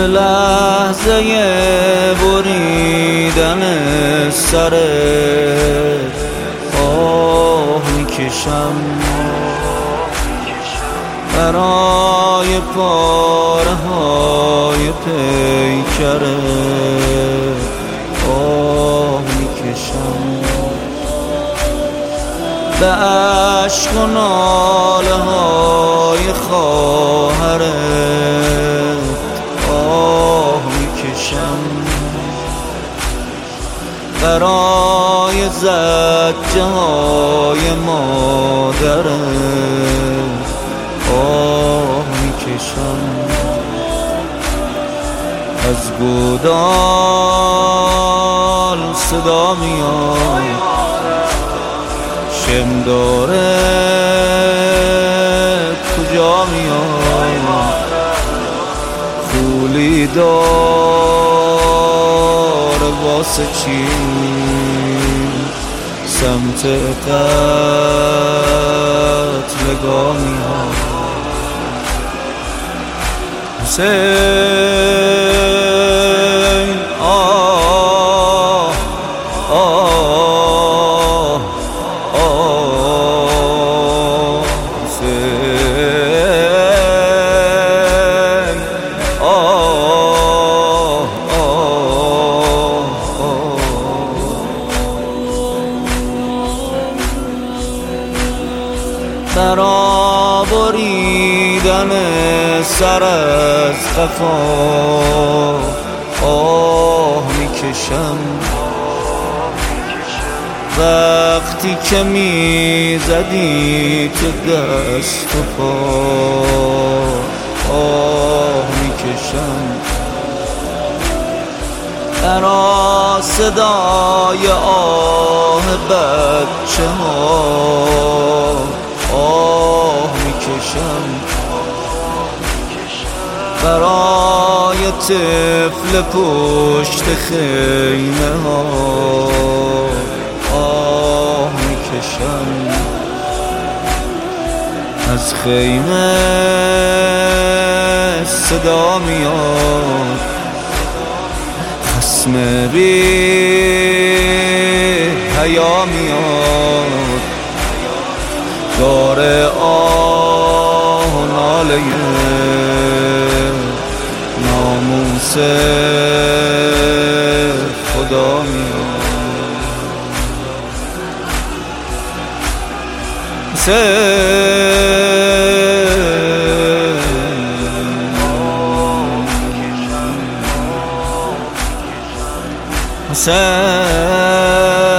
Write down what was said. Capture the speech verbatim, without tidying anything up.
لحظه بریدن سرت آه میکشم، برای پاره های پیکرت آه میکشم، به عشق و ناله های خواهرت آه میکشم، برای زجه های مادرت آه میکشم، از گودال صدا میاد شم داره کجا میاد، خولی داره واسه چی سمت قتلگاه میاد. حسین آه آه آه حسین آه آه برا بریدن سر از قفا آه میکشم، وقتی که میزدی تو دست و پا آه میکشم، برا صدای آه بچه ها آه میکشم، برای طفل پشت خیمه ها آه میکشم، از خیمه صدا میاد خصم بی حیا میاد، داره آه و ناله ناموس خدا میاد. حسین حسین